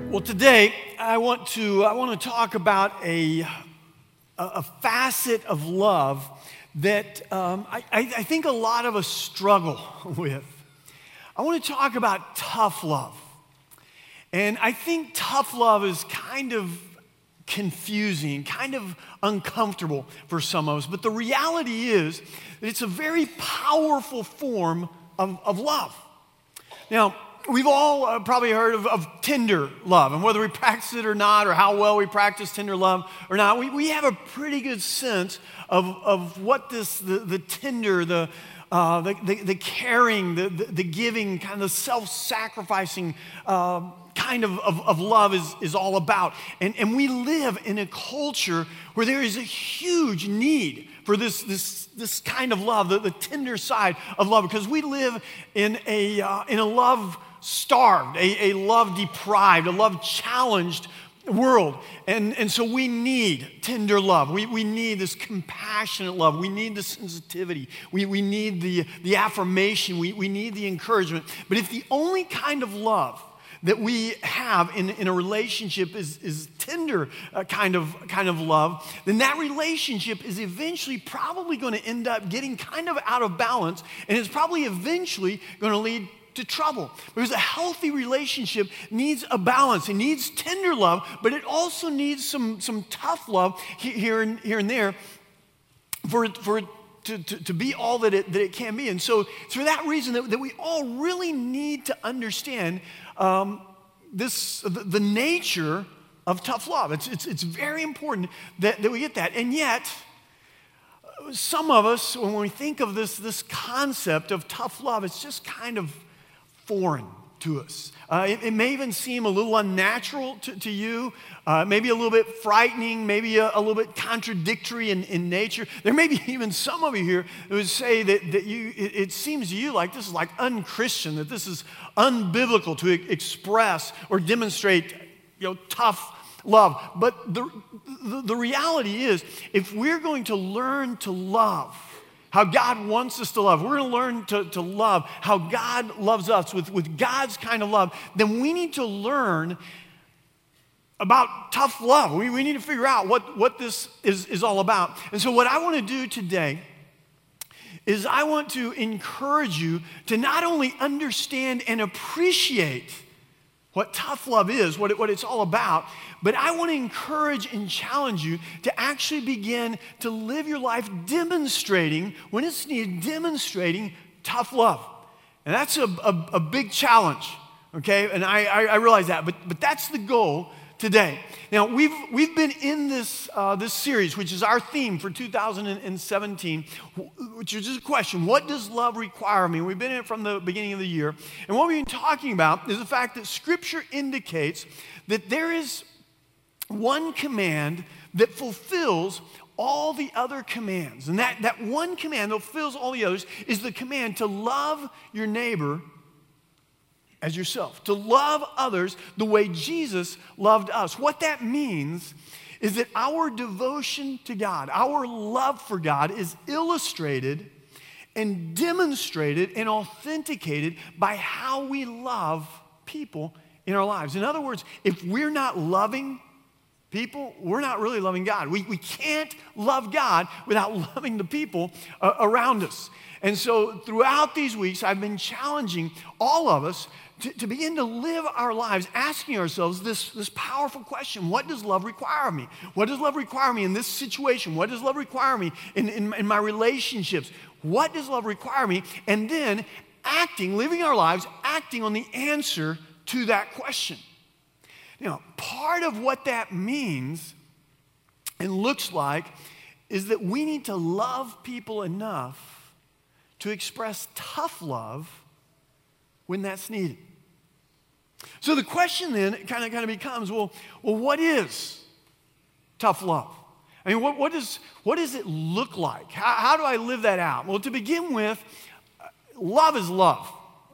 Well, today I want to talk about a facet of love that I think a lot of us struggle with. I want to talk about tough love. And I think tough love is kind of confusing, kind of uncomfortable for some of us. But the reality is that it's a very powerful form of love. Now, we've all probably heard of tender love, and whether we practice it or not, or how well we practice tender love or not, we have a pretty good sense of what the tender, the caring, the giving, kind of the self-sacrificing kind of love is all about. And we live in a culture where there is a huge need for this kind of love, the tender side of love, because we live in a love starved, a love deprived, a love challenged world. And so we need tender love. We need this compassionate love. We need the sensitivity. We need the affirmation. We need the encouragement. But if the only kind of love that we have in a relationship is tender kind of love, then that relationship is eventually probably going to end up getting kind of out of balance, and it's probably eventually going to lead to trouble. Because a healthy relationship needs a balance. It needs tender love, but it also needs some tough love here and there for it to be all that it can be. And so it's for that reason that we all really need to understand the nature of tough love. It's very important that we get that. And yet, some of us, when we think of this concept of tough love, it's just kind of foreign to us. It may even seem a little unnatural to you, maybe a little bit frightening, maybe a little bit contradictory in nature. There may be even some of you here who would say that it seems to you like this is like unchristian, that this is unbiblical to express or demonstrate tough love. But the reality is, if we're going to learn to love how God wants us to love, we're going to learn to love how God loves us with God's kind of love, then we need to learn about tough love. We need to figure out what this is all about. And so what I want to do today is I want to encourage you to not only understand and appreciate what tough love is, what it's all about, but I want to encourage and challenge you to actually begin to live your life demonstrating, when it's needed, demonstrating tough love. And that's a big challenge, okay? And I realize that, but that's the goal today. Now, we've been in this series, which is our theme for 2017, which is just a question: what does love require of me? We've been in it from the beginning of the year. And what we've been talking about is the fact that Scripture indicates that there is one command that fulfills all the other commands. And that one command that fulfills all the others is the command to love your neighbor as yourself, to love others the way Jesus loved us. What that means is that our devotion to God, our love for God, is illustrated and demonstrated and authenticated by how we love people in our lives. In other words, if we're not loving people, we're not really loving God. We can't love God without loving the people around us. And so throughout these weeks, I've been challenging all of us to begin to live our lives asking ourselves this powerful question: what does love require of me? What does love require of me in this situation? What does love require of me in my relationships? What does love require of me? And then living our lives, acting on the answer to that question. Now, part of what that means and looks like is that we need to love people enough to express tough love when that's needed. So the question then kind of becomes, well, what is tough love? I mean, what does it look like? How do I live that out? Well, to begin with, love is love.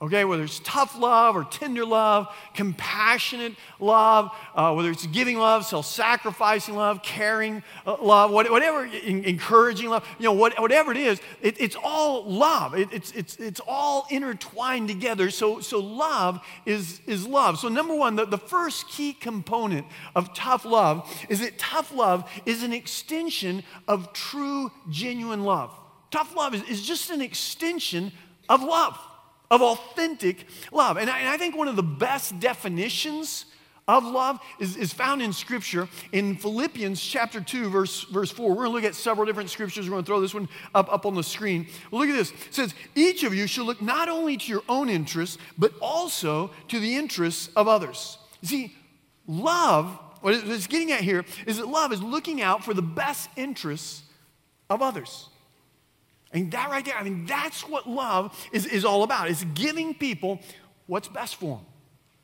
Okay, whether it's tough love or tender love, compassionate love, whether it's giving love, self-sacrificing love, caring love, whatever, encouraging love, whatever it is, it's all love. It's all intertwined together. So love is love. So number one, the first key component of tough love is that tough love is an extension of true, genuine love. Tough love is just an extension of love, of authentic love. And I think one of the best definitions of love is found in Scripture in Philippians chapter 2, verse 4. We're going to look at several different scriptures. We're going to throw this one up on the screen. Well, look at this. It says, each of you should look not only to your own interests, but also to the interests of others. You see, love, what it's getting at here, is that love is looking out for the best interests of others. And that right there, that's what love is all about. It's giving people what's best for them.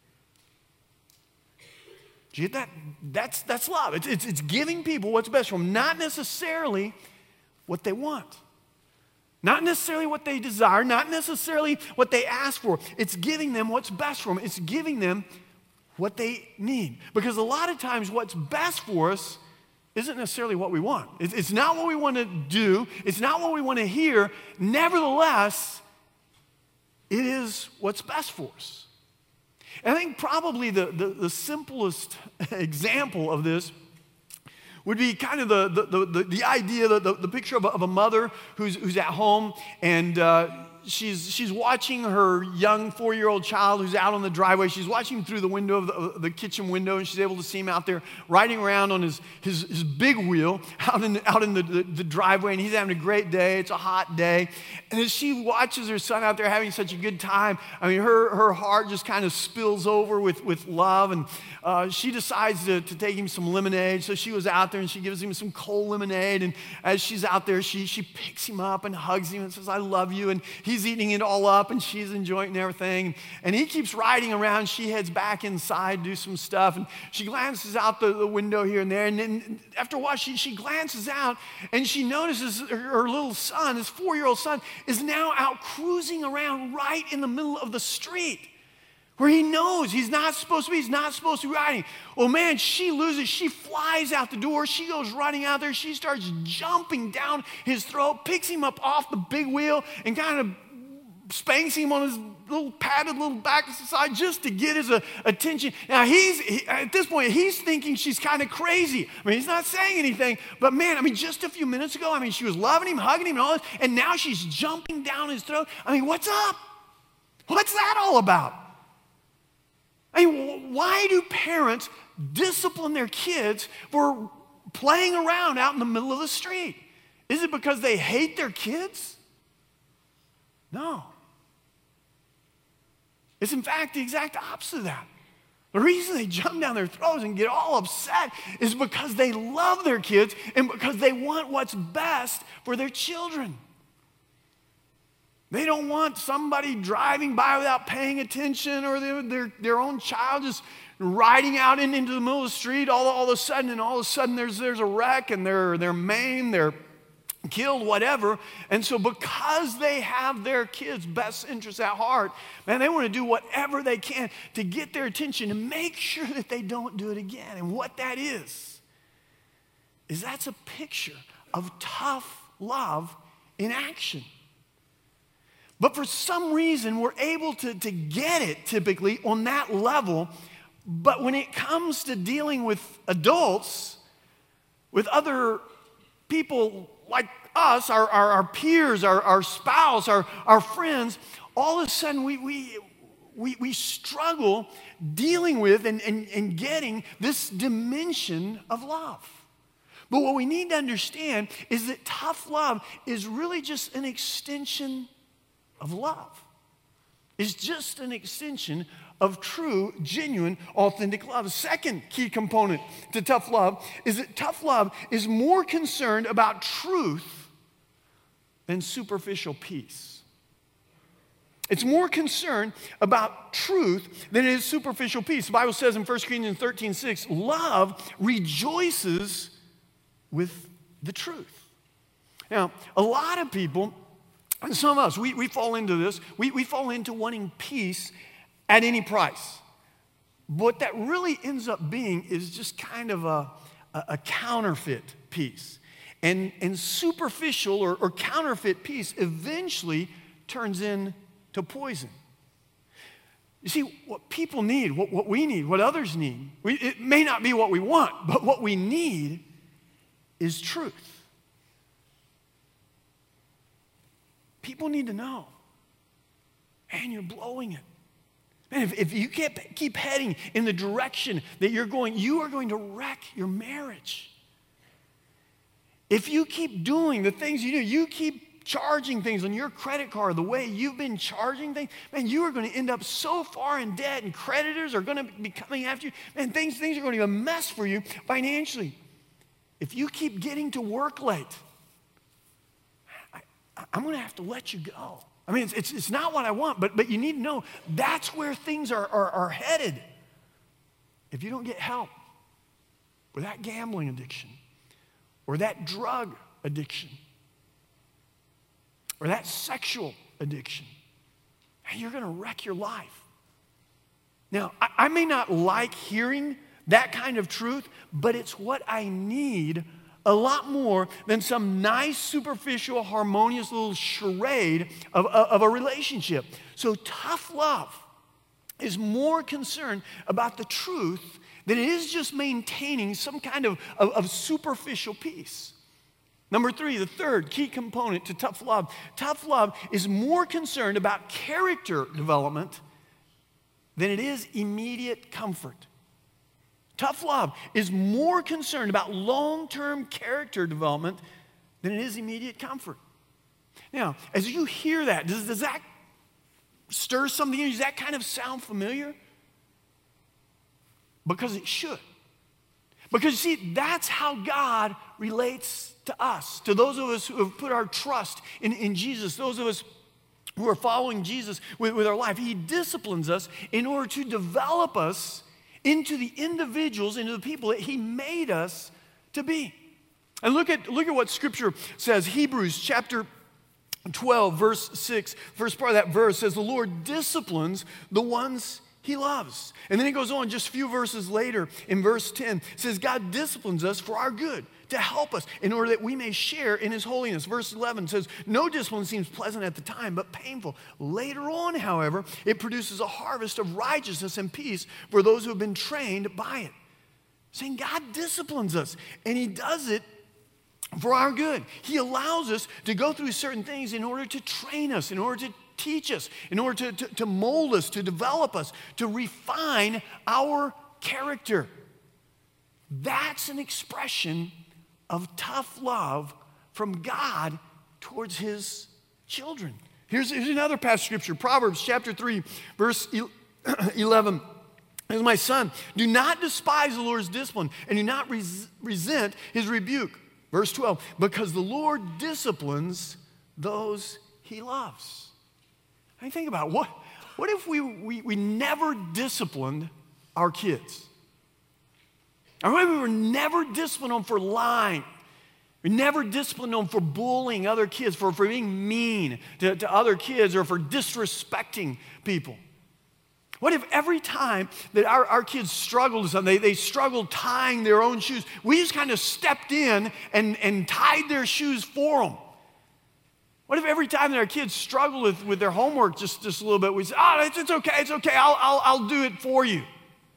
Do you get that? That's love. It's giving people what's best for them, not necessarily what they want. Not necessarily what they desire, not necessarily what they ask for. It's giving them what's best for them. It's giving them what they need. Because a lot of times what's best for us isn't necessarily what we want. It's not what we want to do. It's not what we want to hear. Nevertheless, it is what's best for us. And I think probably the simplest example of this would be kind of the idea, the picture of a mother who's at home and she's watching her young 4-year-old child who's out on the driveway. She's watching him through the window of the kitchen window, and she's able to see him out there riding around on his big wheel out in the driveway, and he's having a great day. It's a hot day. And as she watches her son out there having such a good time, her heart just kind of spills over with love, and she decides to take him some lemonade. So she was out there, and she gives him some cold lemonade, and as she's out there, she picks him up and hugs him and says, "I love you," and he's eating it all up, and she's enjoying everything. And he keeps riding around. She heads back inside, do some stuff, and she glances out the window here and there. And then after a while, she glances out, and she notices her little son, his 4-year-old son, is now out cruising around right in the middle of the street, where he knows he's not supposed to be. He's not supposed to be riding. Well, man, she loses. She flies out the door. She goes running out there. She starts jumping down his throat, picks him up off the big wheel, and kind of spanks him on his little padded little back side just to get his attention. Now, at this point, he's thinking she's kind of crazy. He's not saying anything, but man, just a few minutes ago, she was loving him, hugging him, and all this, and now she's jumping down his throat. What's up? What's that all about? Why do parents discipline their kids for playing around out in the middle of the street? Is it because they hate their kids? No. It's in fact the exact opposite of that. The reason they jump down their throats and get all upset is because they love their kids and because they want what's best for their children. They don't want somebody driving by without paying attention, or their own child just riding out into the middle of the street all of a sudden there's a wreck and they're maimed, they're killed, whatever. And so because they have their kids' best interests at heart, man, they want to do whatever they can to get their attention and make sure that they don't do it again. And what that is that's a picture of tough love in action. But for some reason, we're able to get it typically on that level. But when it comes to dealing with adults, with other people like us, our peers, our spouse, our friends, all of a sudden we struggle dealing with and getting this dimension of love. But what we need to understand is that tough love is really just an extension of love. It's just an extension of true, genuine, authentic love. The second key component to tough love is that tough love is more concerned about truth than superficial peace. It's more concerned about truth than it is superficial peace. The Bible says in 1 Corinthians 13:6, love rejoices with the truth. Now, a lot of people And some of us, we fall into this. We fall into wanting peace at any price. What that really ends up being is just kind of a counterfeit peace. And superficial or counterfeit peace eventually turns into poison. You see, what people need, what we need, what others need, it may not be what we want, but what we need is truth. People need to know, man, you're blowing it. Man, if you keep heading in the direction that you're going, you are going to wreck your marriage. If you keep doing the things you do, you keep charging things on your credit card the way you've been charging things, man, you are going to end up so far in debt, and creditors are going to be coming after you. Man, things are going to be a mess for you financially. If you keep getting to work late, I'm going to have to let you go. I mean, it's not what I want, but you need to know that's where things are headed. If you don't get help with that gambling addiction, or that drug addiction, or that sexual addiction, you're going to wreck your life. Now, I may not like hearing that kind of truth, but it's what I need a lot more than some nice, superficial, harmonious little charade of a relationship. So tough love is more concerned about the truth than it is just maintaining some kind of superficial peace. Number 3, the third key component to tough love. Tough love is more concerned about character development than it is immediate comfort. Tough love is more concerned about long-term character development than it is immediate comfort. Now, as you hear that, does that stir something in you? Does that kind of sound familiar? Because it should. Because you see, that's how God relates to us, to those of us who have put our trust in Jesus, those of us who are following Jesus with our life. He disciplines us in order to develop us into the individuals, into the people that He made us to be. And look at what Scripture says. Hebrews chapter 12, verse 6, first part of that verse says, the Lord disciplines the ones He loves. And then He goes on just a few verses later in verse 10, says God disciplines us for our good, to help us in order that we may share in His holiness. Verse 11 says, no discipline seems pleasant at the time, but painful. Later on, however, it produces a harvest of righteousness and peace for those who have been trained by it. Saying God disciplines us, and He does it for our good. He allows us to go through certain things in order to train us, in order to teach us, in order to mold us, to develop us, to refine our character. That's an expression of tough love from God towards His children. Here's another passage of Scripture, Proverbs chapter 3, verse 11. As my son, do not despise the Lord's discipline, and do not resent His rebuke. Verse 12, because the Lord disciplines those He loves. I mean, think about it. What if we never disciplined our kids? Or what if we were never disciplined them for lying? We never disciplined them for bullying other kids, for being mean to other kids, or for disrespecting people? What if every time that our kids struggled with something, they struggled tying their own shoes, we just kind of stepped in and tied their shoes for them? What if every time that our kids struggle with their homework just a little bit, we say, oh, it's okay, I'll do it for you.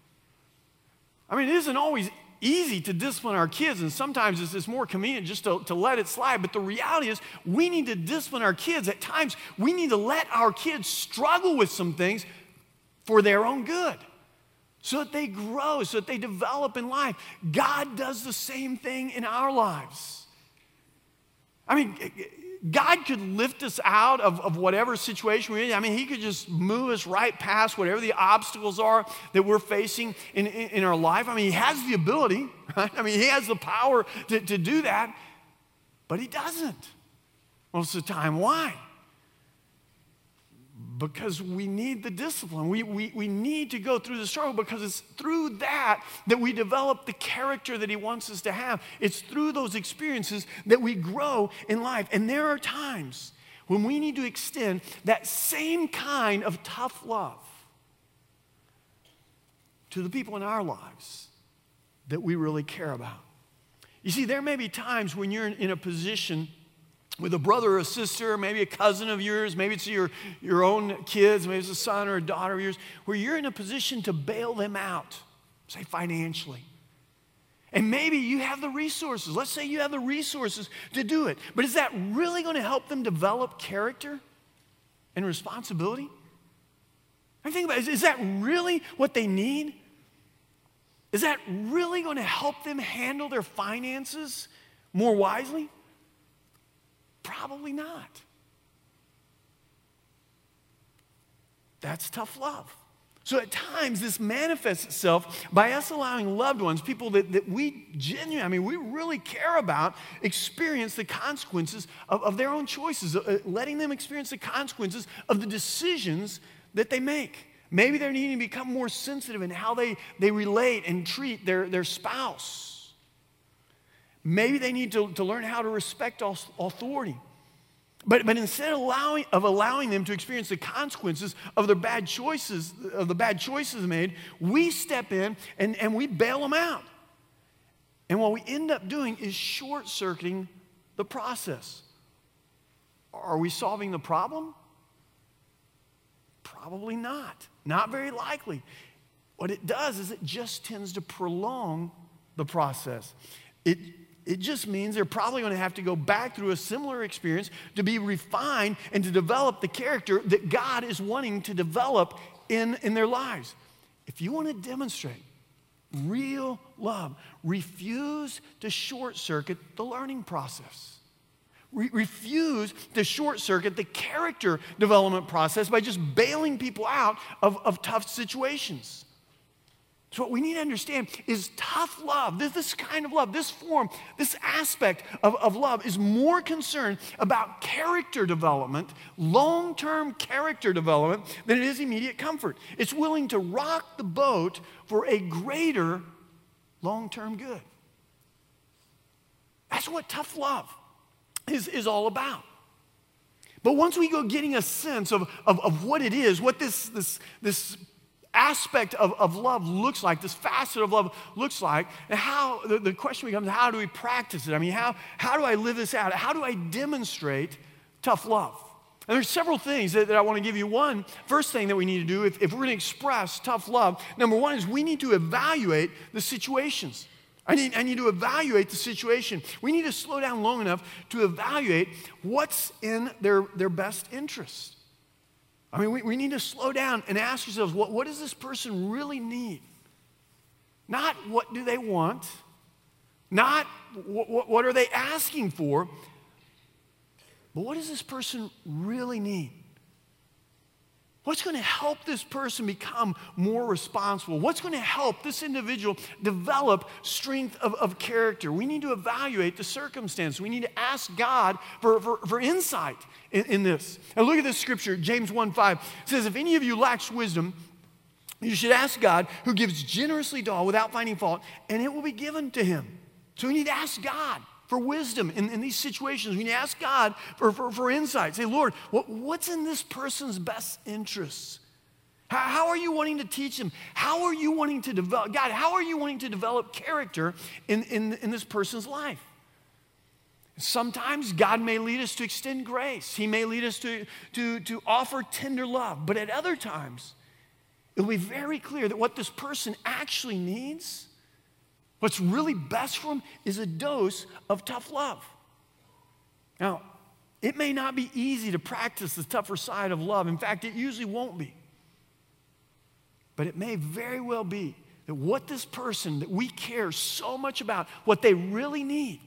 I mean, it isn't always easy to discipline our kids, and sometimes it's more convenient just to let it slide. But the reality is we need to discipline our kids. At times, we need to let our kids struggle with some things for their own good, so that they grow, so that they develop in life. God does the same thing in our lives. I mean, God could lift us out of whatever situation we're in. I mean, He could just move us right past whatever the obstacles are that we're facing in our life. I mean, He has the ability, right? I mean, He has the power to do that, but He doesn't most of the time. Why? Because we need the discipline. We need to go through the struggle, because it's through that we develop the character that He wants us to have. It's through those experiences that we grow in life. And there are times when we need to extend that same kind of tough love to the people in our lives that we really care about. You see, there may be times when you're in a position with a brother or a sister, maybe a cousin of yours, maybe it's your own kids, maybe it's a son or a daughter of yours, where you're in a position to bail them out, say financially. And maybe you have the resources. Let's say you have the resources to do it. But is that really going to help them develop character and responsibility? I think about it. Is that really what they need? Is that really going to help them handle their finances more wisely? Probably not. That's tough love. So at times, this manifests itself by us allowing loved ones, people that we genuinely, we really care about, experience the consequences of their own choices, letting them experience the consequences of the decisions that they make. Maybe they're needing to become more sensitive in how they relate and treat their spouse. Maybe they need to learn how to respect authority. But instead of allowing them to experience the consequences of the bad choices made, we step in and we bail them out. And what we end up doing is short-circuiting the process. Are we solving the problem? Probably not. Not very likely. What it does is it just tends to prolong the process. It just means they're probably going to have to go back through a similar experience to be refined and to develop the character that God is wanting to develop in their lives. If you want to demonstrate real love, refuse to short-circuit the learning process. Refuse to short-circuit the character development process by just bailing people out of tough situations. So what we need to understand is tough love, this kind of love, this form, this aspect of love is more concerned about character development, long-term character development, than it is immediate comfort. It's willing to rock the boat for a greater long-term good. That's what tough love is all about. But once we go getting a sense of what it is, what this aspect of love looks like, this facet of love looks like, and how the question becomes, how do we practice it? How do I live this out? How do I demonstrate tough love? And there's several things that I want to give you. First thing that we need to do if we're going to express tough love, number one is we need to evaluate the situations. I need to evaluate the situation. We need to slow down long enough to evaluate what's in their best interest. We need to slow down and ask ourselves, what does this person really need? Not what do they want, not what are they asking for, but what does this person really need? What's going to help this person become more responsible? What's going to help this individual develop strength of character? We need to evaluate the circumstance. We need to ask God for insight in this. And look at this scripture, James 1:5. It says, if any of you lacks wisdom, you should ask God, who gives generously to all without finding fault, and it will be given to him. So we need to ask God for wisdom in these situations. We need to ask God for insight. Say, Lord, what's in this person's best interests? How are you wanting to teach them? How are you wanting to develop, God, how are you wanting to develop character in this person's life? Sometimes God may lead us to extend grace. He may lead us to offer tender love. But at other times, it will be very clear that what this person actually needs, what's really best for them, is a dose of tough love. Now, it may not be easy to practice the tougher side of love. In fact, it usually won't be. But it may very well be that what this person that we care so much about, what they really need,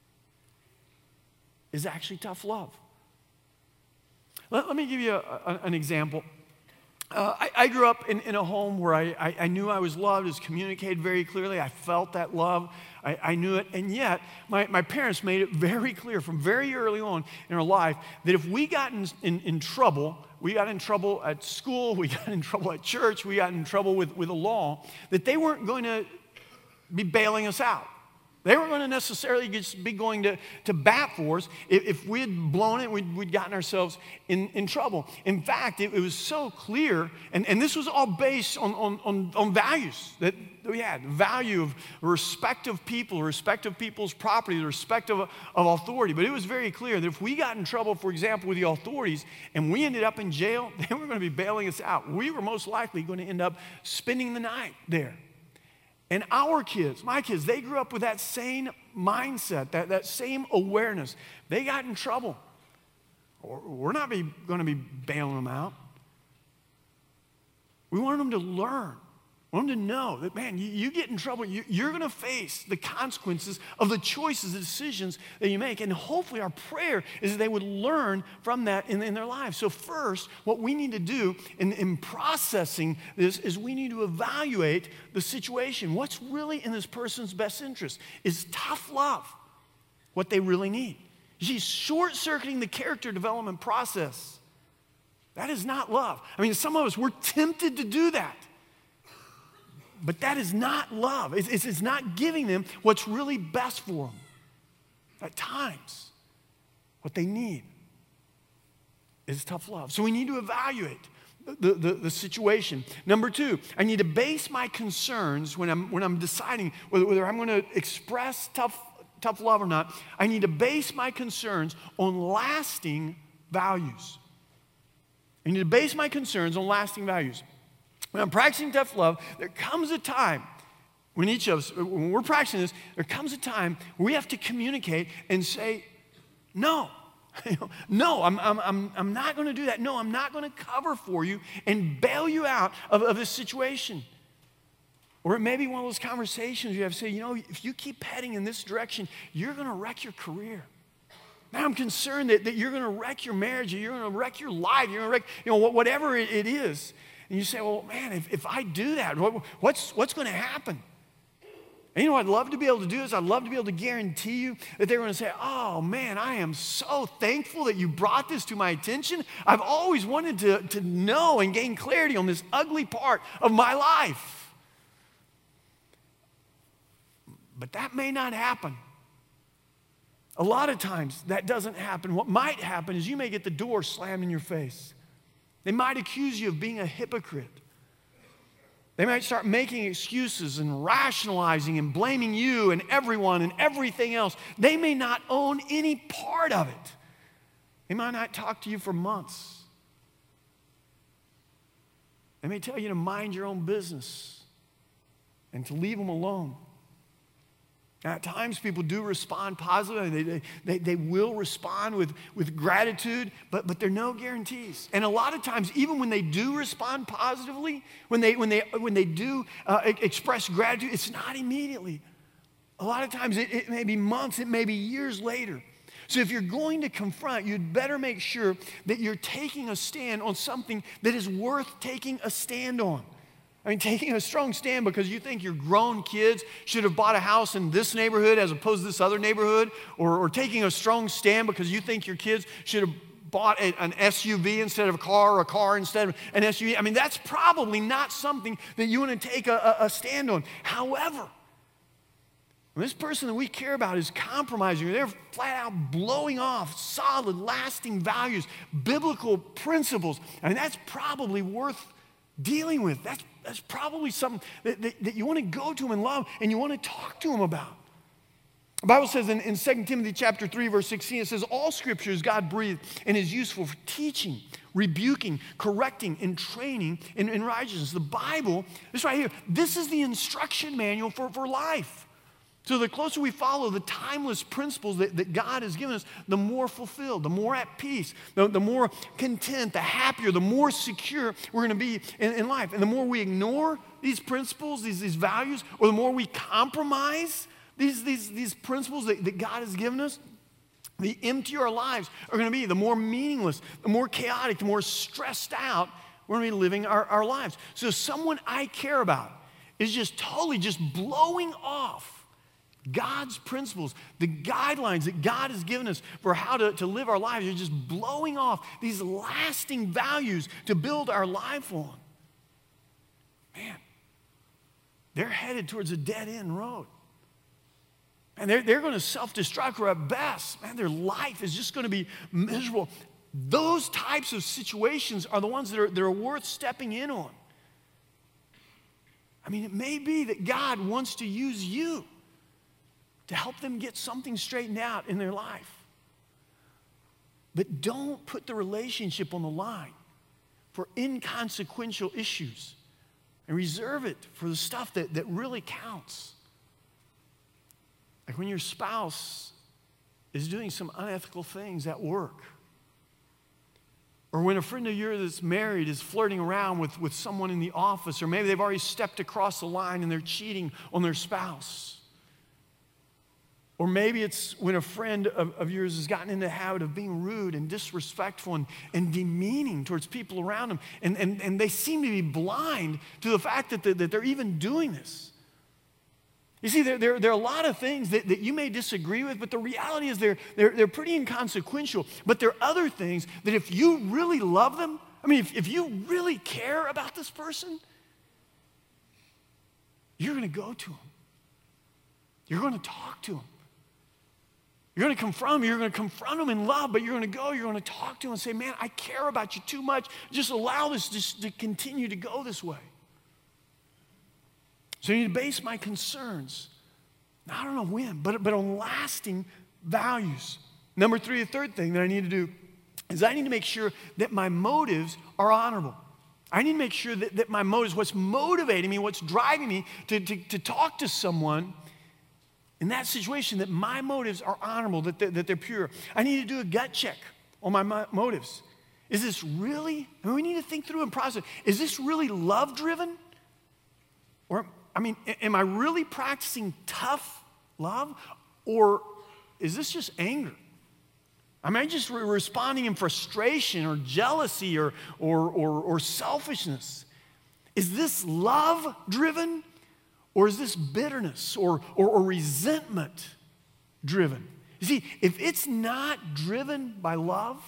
is actually tough love. Let me give you an example. I grew up in a home where I knew I was loved. It was communicated very clearly. I felt that love. I knew it. And yet, my parents made it very clear from very early on in our life that if we got in trouble, we got in trouble at school, we got in trouble at church, we got in trouble with the law, that they weren't going to be bailing us out. They weren't going to necessarily just be going to bat for us. If we had blown it, we'd gotten ourselves in trouble. In fact, it was so clear, and this was all based on values that we had. Value of respect of people, respect of people's property, the respect of authority. But it was very clear that if we got in trouble, for example, with the authorities, and we ended up in jail, they were going to be bailing us out. We were most likely going to end up spending the night there. And our kids, my kids, they grew up with that same mindset, that same awareness. They got in trouble. We're not going to be bailing them out. We want them to learn. We want them to know that, man, you get in trouble, you're going to face the consequences of the choices, the decisions that you make. And hopefully our prayer is that they would learn from that in their lives. So first, what we need to do in processing this is we need to evaluate the situation. What's really in this person's best interest? Is tough love what they really need? She's short-circuiting the character development process. That is not love. I mean, some of us, we're tempted to do that. But that is not love. It's not giving them what's really best for them. At times, what they need is tough love. So we need to evaluate the situation. Number two, I need to base my concerns when I'm deciding whether I'm going to express tough love or not. I need to base my concerns on lasting values. I need to base my concerns on lasting values. When I'm practicing tough love, there comes a time when each of us, when we're practicing this, there comes a time where we have to communicate and say, no. No, I'm not going to do that. No, I'm not going to cover for you and bail you out of this situation. Or it may be one of those conversations you have to say, if you keep heading in this direction, you're going to wreck your career. Now I'm concerned that you're going to wreck your marriage, or you're going to wreck your life, you're going to wreck, whatever it is. And you say, well, man, if I do that, what's going to happen? And what I'd love to be able to do is I'd love to be able to guarantee you that they're going to say, oh, man, I am so thankful that you brought this to my attention. I've always wanted to know and gain clarity on this ugly part of my life. But that may not happen. A lot of times that doesn't happen. What might happen is you may get the door slammed in your face. They might accuse you of being a hypocrite. They might start making excuses and rationalizing and blaming you and everyone and everything else. They may not own any part of it. They might not talk to you for months. They may tell you to mind your own business and to leave them alone. At times, people do respond positively. They will respond with gratitude, but there are no guarantees. And a lot of times, even when they do respond positively, when they do express gratitude, it's not immediately. A lot of times, it may be months, it may be years later. So if you're going to confront, you'd better make sure that you're taking a stand on something that is worth taking a stand on. I mean, taking a strong stand because you think your grown kids should have bought a house in this neighborhood as opposed to this other neighborhood, or taking a strong stand because you think your kids should have bought an SUV instead of a car, or a car instead of an SUV. I mean, that's probably not something that you want to take a stand on. However, when this person that we care about is compromising, they're flat out blowing off solid, lasting values, biblical principles, I mean, that's probably worth dealing with. That's probably something that you want to go to them in love and you want to talk to them about. The Bible says in 2 Timothy chapter 3, verse 16, it says, all scripture is God-breathed and is useful for teaching, rebuking, correcting, and training in righteousness. The Bible, this right here, this is the instruction manual for life. So the closer we follow the timeless principles that God has given us, the more fulfilled, the more at peace, the more content, the happier, the more secure we're going to be in life. And the more we ignore these principles, these values, or the more we compromise these principles that God has given us, the emptier our lives are going to be, the more meaningless, the more chaotic, the more stressed out we're going to be living our lives. So someone I care about is just totally just blowing off God's principles, the guidelines that God has given us for how to live our lives. You're just blowing off these lasting values to build our life on. Man, they're headed towards a dead-end road. And they're going to self-destruct, or at best, man, their life is just going to be miserable. Those types of situations are the ones that are worth stepping in on. I mean, it may be that God wants to use you to help them get something straightened out in their life. But don't put the relationship on the line for inconsequential issues, and reserve it for the stuff that really counts. Like when your spouse is doing some unethical things at work, or when a friend of yours that's married is flirting around with someone in the office, or maybe they've already stepped across the line and they're cheating on their spouse. Or maybe it's when a friend of yours has gotten in the habit of being rude and disrespectful and demeaning towards people around them, and they seem to be blind to the fact that they're even doing this. You see, there are a lot of things that you may disagree with, but the reality is they're pretty inconsequential. But there are other things that if you really love them, I mean, if you really care about this person, you're going to go to them. You're going to talk to them. You're going to confront them. You're going to confront them in love, but you're going to go, you're going to talk to them and say, man, I care about you too much. Just allow this to continue to go this way. So I need to base my concerns, not on a whim, but on lasting values. Number three, the third thing that I need to do is I need to make sure that my motives are honorable. I need to make sure that my motives, what's motivating me, what's driving me to talk to someone in that situation, that my motives are honorable, that they're pure. I need to do a gut check on my motives. Is this really, I mean, we need to think through and process, is this really love-driven? Or, I mean, am I really practicing tough love? Or is this just anger? Am I just responding in frustration or jealousy or selfishness? Is this love-driven? Or is this bitterness or resentment driven? You see, if it's not driven by love,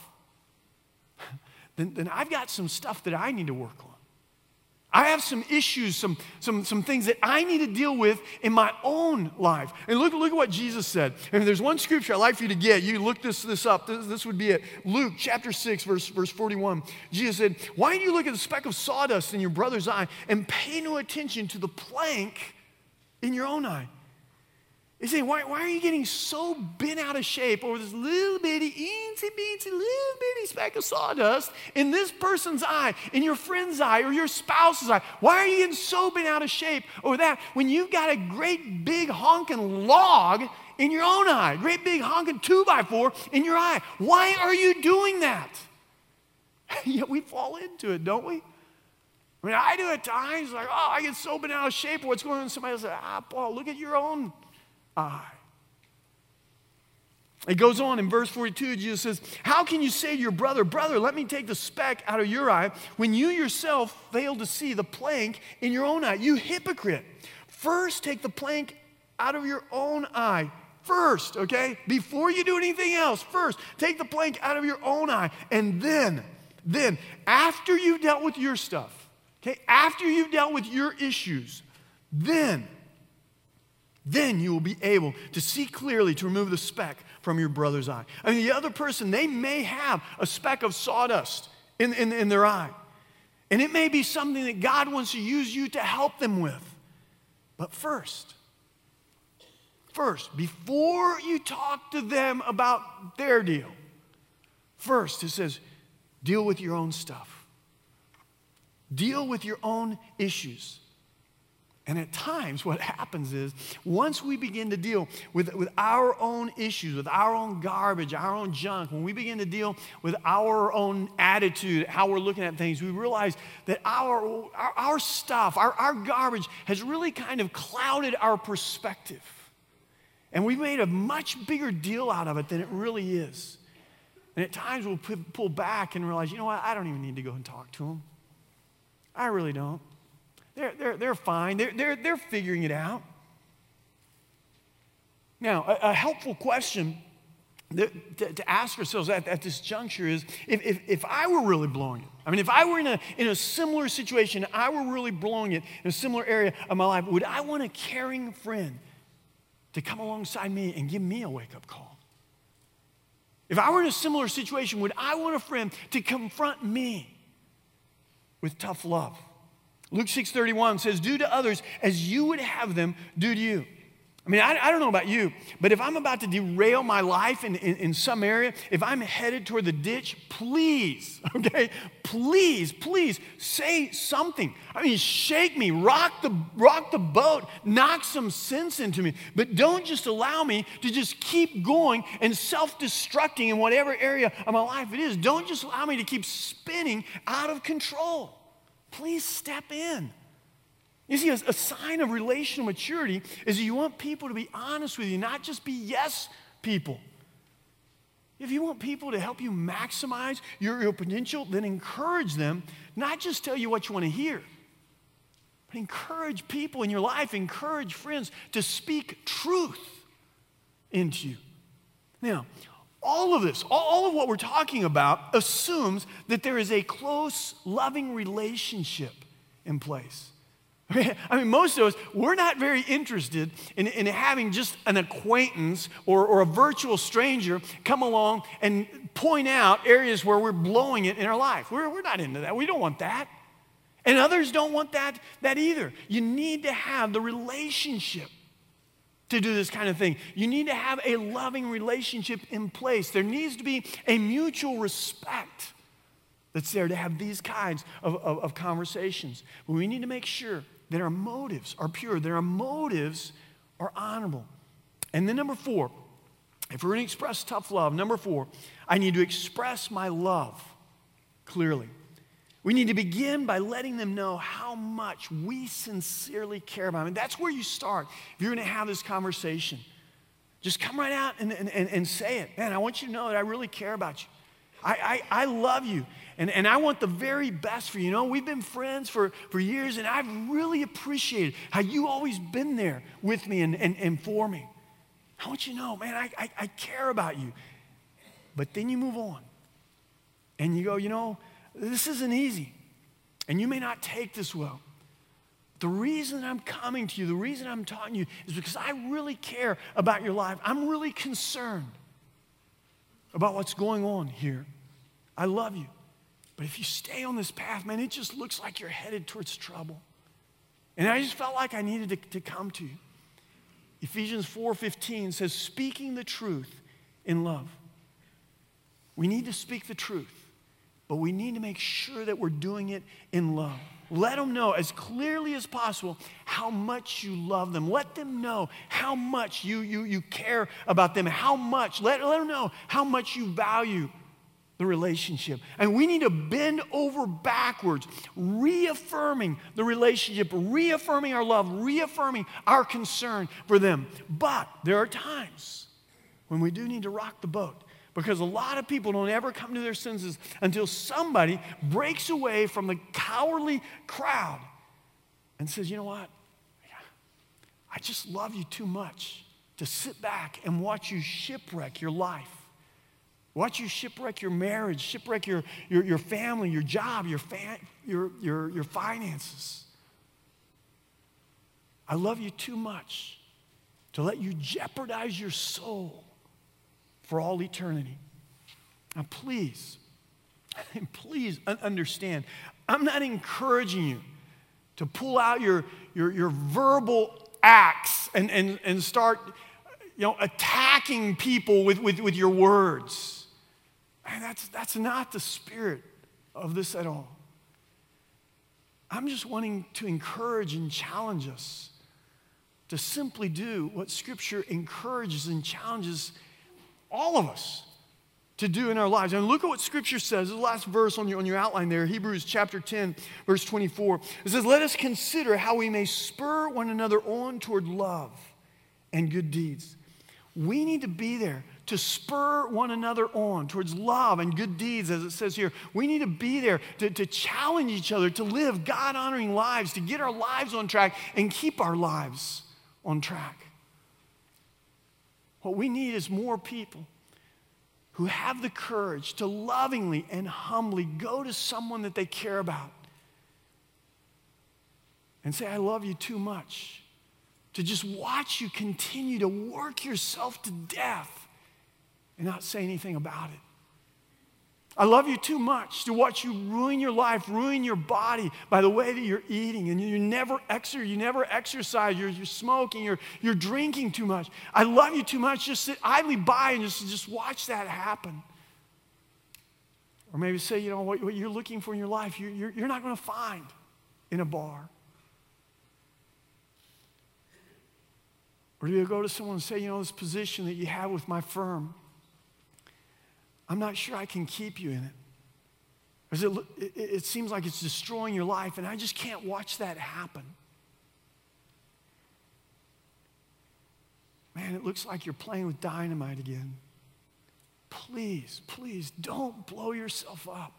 then I've got some stuff that I need to work on. I have some issues, some things that I need to deal with in my own life. And look at what Jesus said. And there's one scripture I'd like for you to get. You look this up. This would be it. Luke chapter 6, verse 41. Jesus said, why do you look at the speck of sawdust in your brother's eye and pay no attention to the plank in your own eye? He's saying, why are you getting so bent out of shape over this little bitty, eensy-beensy, little bitty speck of sawdust in this person's eye, in your friend's eye, or your spouse's eye? Why are you getting so bent out of shape over that when you've got a great big honking log in your own eye, great big honking 2x4 in your eye? Why are you doing that? Yet we fall into it, don't we? I mean, I do at times, like, oh, I get so bent out of shape. What's going on? Somebody says, Paul, look at your own eye. It goes on in verse 42, Jesus says, how can you say to your brother, let me take the speck out of your eye, when you yourself fail to see the plank in your own eye? You hypocrite. First take the plank out of your own eye. First, okay? Before you do anything else, first take the plank out of your own eye. And then, after you've dealt with your stuff, okay, after you've dealt with your issues, then you will be able to see clearly to remove the speck from your brother's eye. I mean, the other person, they may have a speck of sawdust in their eye. And it may be something that God wants to use you to help them with. But first, before you talk to them about their deal, first it says, deal with your own stuff. Deal with your own issues. And at times what happens is once we begin to deal with our own issues, with our own garbage, our own junk, when we begin to deal with our own attitude, how we're looking at things, we realize that our stuff, our garbage has really kind of clouded our perspective. And we've made a much bigger deal out of it than it really is. And at times we'll pull back and realize, you know what, I don't even need to go and talk to them. I really don't. They're fine. They're figuring it out. Now, a helpful question to ask ourselves at this juncture is, if I were really blowing it, I mean, if I were in a similar situation, I were really blowing it in a similar area of my life, would I want a caring friend to come alongside me and give me a wake-up call? If I were in a similar situation, would I want a friend to confront me with tough love? Luke 6:31 says, do to others as you would have them do to you. I mean, I don't know about you, but if I'm about to derail my life in some area, if I'm headed toward the ditch, please, okay, please say something. I mean, shake me, rock the boat, knock some sense into me, but don't just allow me to just keep going and self-destructing in whatever area of my life it is. Don't just allow me to keep spinning out of control. Please step in. You see, a sign of relational maturity is that you want people to be honest with you, not just be yes people. If you want people to help you maximize your potential, then encourage them, not just tell you what you want to hear, but encourage people in your life, encourage friends to speak truth into you. Now, all of this, all of what we're talking about assumes that there is a close, loving relationship in place. I mean, most of us, we're not very interested in having just an acquaintance or a virtual stranger come along and point out areas where we're blowing it in our life. We're not into that. We don't want that. And others don't want that either. You need to have the relationship to do this kind of thing. You need to have a loving relationship in place. There needs to be a mutual respect that's there to have these kinds of conversations. But we need to make sure that our motives are pure, that our motives are honorable. And then number 4, if we're going to express tough love, number 4, I need to express my love clearly. We need to begin by letting them know how much we sincerely care about them. And that's where you start if you're going to have this conversation. Just come right out and say it. Man, I want you to know that I really care about you. I love you. And I want the very best for you. You know, we've been friends for years, and I've really appreciated how you always been there with me and for me. I want you to know, man, I care about you. But then you move on. And you go, you know, this isn't easy. And you may not take this well. The reason I'm coming to you, the reason I'm talking to you is because I really care about your life. I'm really concerned about what's going on here. I love you. But if you stay on this path, man, it just looks like you're headed towards trouble. And I just felt like I needed to come to you. Ephesians 4:15 says, speaking the truth in love. We need to speak the truth, but we need to make sure that we're doing it in love. Let them know as clearly as possible how much you love them. Let them know how much you care about them, how much. Let them know how much you value the relationship. And we need to bend over backwards, reaffirming the relationship, reaffirming our love, reaffirming our concern for them. But there are times when we do need to rock the boat, because a lot of people don't ever come to their senses until somebody breaks away from the cowardly crowd and says, you know what? I just love you too much to sit back and watch you shipwreck your life. Watch you shipwreck your marriage, shipwreck your family, your job, your finances. I love you too much to let you jeopardize your soul for all eternity. Now, please understand, I'm not encouraging you to pull out your verbal axe and start, attacking people with your words. And that's not the spirit of this at all. I'm just wanting to encourage and challenge us to simply do what Scripture encourages and challenges all of us to do in our lives. And look at what Scripture says. The last verse on your outline there, Hebrews chapter 10, verse 24. It says, let us consider how we may spur one another on toward love and good deeds. We need to be there to spur one another on towards love and good deeds, as it says here. We need to be there to challenge each other to live God-honoring lives, to get our lives on track and keep our lives on track. What we need is more people who have the courage to lovingly and humbly go to someone that they care about and say, I love you too much to just watch you continue to work yourself to death and not say anything about it. I love you too much to watch you ruin your life, ruin your body by the way that you're eating, and you never exercise, you're smoking, you're drinking too much. I love you too much just sit idly by and just watch that happen. Or maybe say, you know, what you're looking for in your life, you're not going to find in a bar. Or do you go to someone and say, you know, this position that you have with my firm, I'm not sure I can keep you in it. Because it seems like it's destroying your life, and I just can't watch that happen. Man, it looks like you're playing with dynamite again. Please, please don't blow yourself up.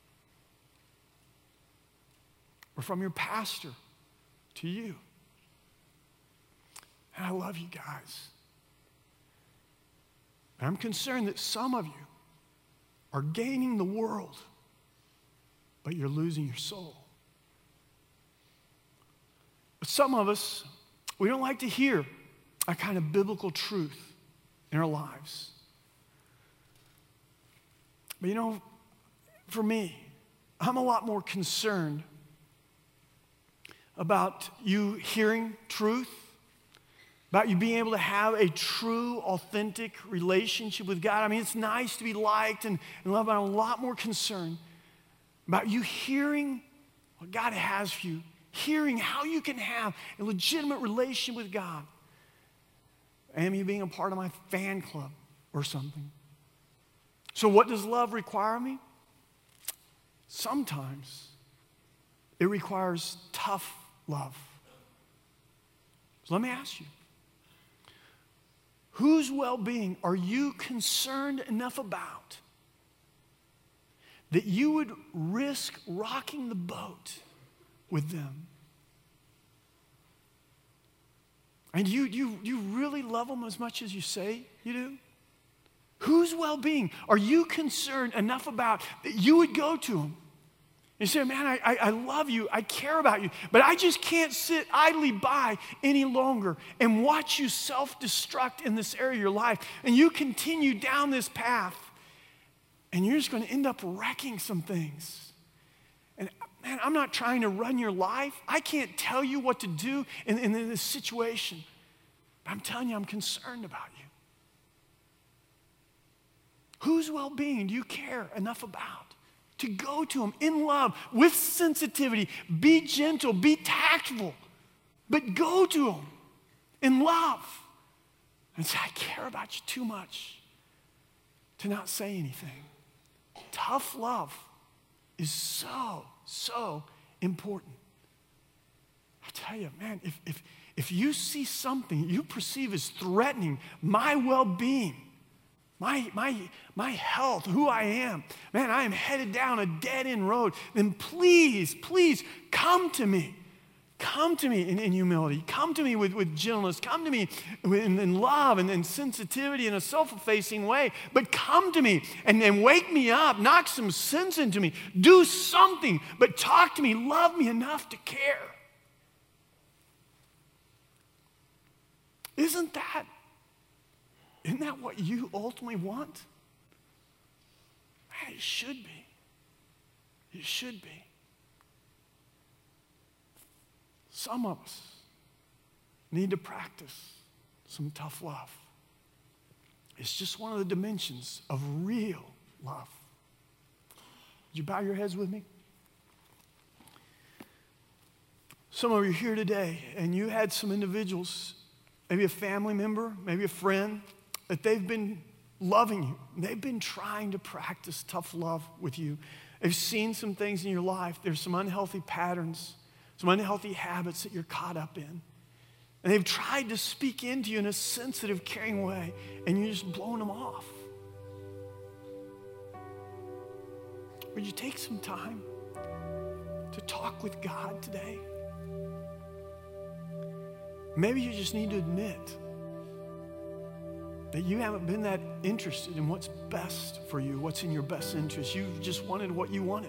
Or from your pastor to you. And I love you guys. And I'm concerned that some of you are gaining the world, but you're losing your soul. But some of us, we don't like to hear a kind of biblical truth in our lives. But you know, for me, I'm a lot more concerned about you hearing truth, about you being able to have a true, authentic relationship with God. I mean, it's nice to be liked and loved, but I'm a lot more concerned about you hearing what God has for you, hearing how you can have a legitimate relationship with God. And you being a part of my fan club or something. So what does love require of me? Sometimes it requires tough love. So let me ask you, whose well-being are you concerned enough about that you would risk rocking the boat with them? And you really love them as much as you say you do? Whose well-being are you concerned enough about that you would go to them? You say, man, I love you, I care about you, but I just can't sit idly by any longer and watch you self-destruct in this area of your life. And you continue down this path, and you're just going to end up wrecking some things. And man, I'm not trying to run your life. I can't tell you what to do in this situation. But I'm telling you, I'm concerned about you. Whose well-being do you care enough about to go to them in love, with sensitivity? Be gentle, be tactful, but go to them in love and say, I care about you too much to not say anything. Tough love is so important. I tell you, man, if you see something you perceive as threatening my well-being, my health, who I am, man, I am headed down a dead-end road, then please come to me. Come to me in humility. Come to me with gentleness. Come to me in love and sensitivity in a self-effacing way. But come to me and wake me up. Knock some sense into me. Do something, but talk to me. Love me enough to care. Isn't that what you ultimately want? Man, it should be. It should be. Some of us need to practice some tough love. It's just one of the dimensions of real love. Would you bow your heads with me? Some of you are here today, and you had some individuals, maybe a family member, maybe a friend, that they've been loving you. They've been trying to practice tough love with you. They've seen some things in your life. There's some unhealthy patterns, some unhealthy habits that you're caught up in. And they've tried to speak into you in a sensitive, caring way, and you're just blowing them off. Would you take some time to talk with God today? Maybe you just need to admit that you haven't been that interested in what's best for you, what's in your best interest. You've just wanted what you wanted.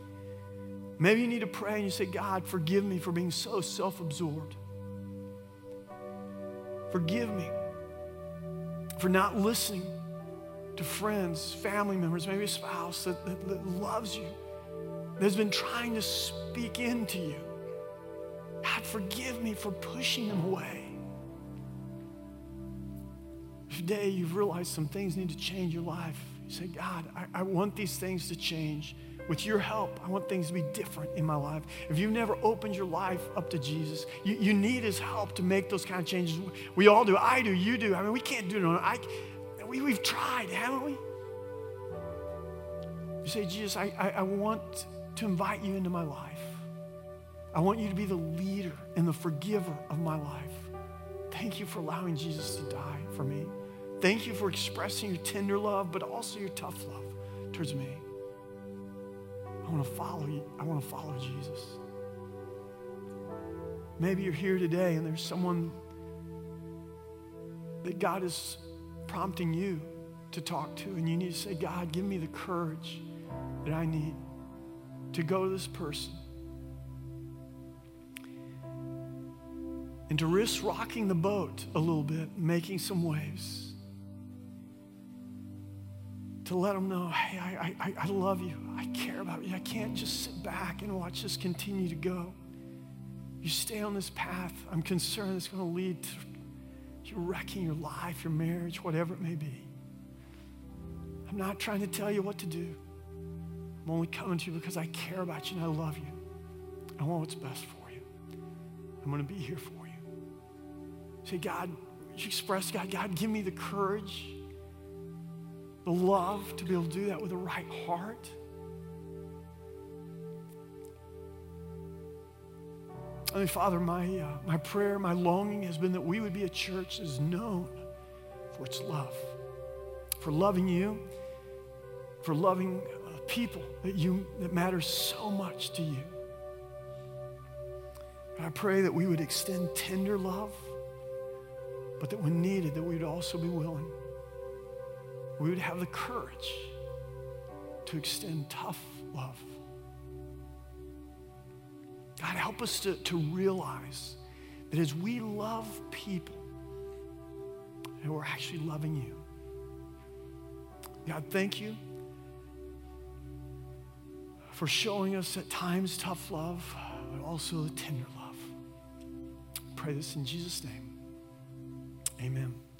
Maybe you need to pray and you say, God, forgive me for being so self-absorbed. Forgive me for not listening to friends, family members, maybe a spouse that loves you, that has been trying to speak into you. God, forgive me for pushing them away. Today, you've realized some things need to change your life. You say, God, I want these things to change. With your help, I want things to be different in my life. If you've never opened your life up to Jesus, you need his help to make those kind of changes. We all do. I do. You do. I mean, we can't do it on our own. We've tried, haven't we? You say, Jesus, I want to invite you into my life. I want you to be the leader and the forgiver of my life. Thank you for allowing Jesus to die for me. Thank you for expressing your tender love, but also your tough love towards me. I want to follow you. I want to follow Jesus. Maybe you're here today and there's someone that God is prompting you to talk to, and you need to say, God, give me the courage that I need to go to this person and to risk rocking the boat a little bit, making some waves, to let them know, hey, I love you. I care about you. I can't just sit back and watch this continue to go. You stay on this path. I'm concerned it's going to lead to you wrecking your life, your marriage, whatever it may be. I'm not trying to tell you what to do. I'm only coming to you because I care about you and I love you. I want what's best for you. I'm going to be here for you. Say, God, you express, God, give me the courage, the love to be able to do that with the right heart. I mean, Father, my prayer, my longing has been that we would be a church that is known for its love, for loving you, for loving people that matters so much to you. And I pray that we would extend tender love, but that when needed, that we would also be willing. We would have the courage to extend tough love. God, help us to realize that as we love people, that we're actually loving you. God, thank you for showing us at times tough love, but also the tender love. I pray this in Jesus' name. Amen.